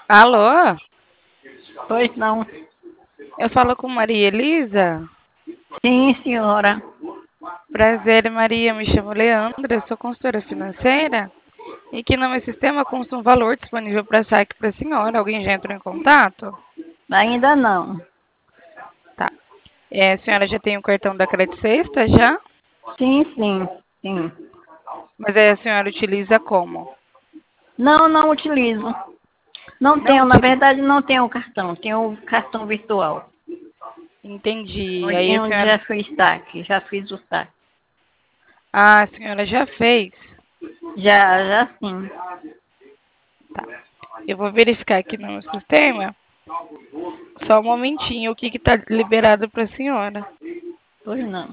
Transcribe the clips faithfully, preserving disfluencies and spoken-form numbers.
Alô? Pois não. Eu falo com Maria Elisa? Sim, senhora. Prazer, Maria. Me chamo Leandra, eu sou consultora financeira. E que no meu sistema consta um valor disponível para saque para a senhora. Alguém já entrou em contato? Ainda não. Tá. É, a senhora já tem o cartão da Credit Sexta já? Sim, sim, sim. Mas aí a senhora utiliza como? Não, não utilizo. Não Não tenho, na utiliza. verdade, não tenho cartão. Tenho cartão virtual. Entendi. Aí Onde, a onde senhora. já fiz saque, já fiz o saque. Ah, a senhora já fez. Já, já sim. Tá. Eu vou verificar aqui no meu sistema. Só um momentinho, o que está liberado para a senhora. Pois não.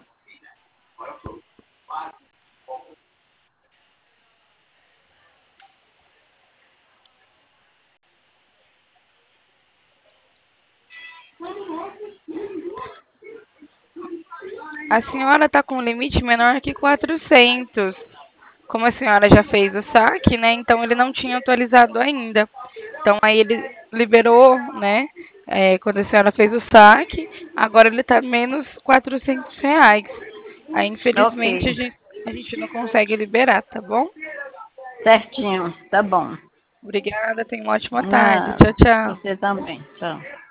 A senhora está com um limite menor que quatrocentos. Como a senhora já fez o saque, né? Então ele não tinha atualizado ainda. Então aí ele liberou, né? É, quando a senhora fez o saque, agora ele está menos quatrocentos reais. Aí Ok. infelizmente a gente, a gente não consegue liberar, tá bom? Certinho. Tá bom. Obrigada, tenha uma ótima tarde. Nada. Tchau, tchau. Você também. Tchau.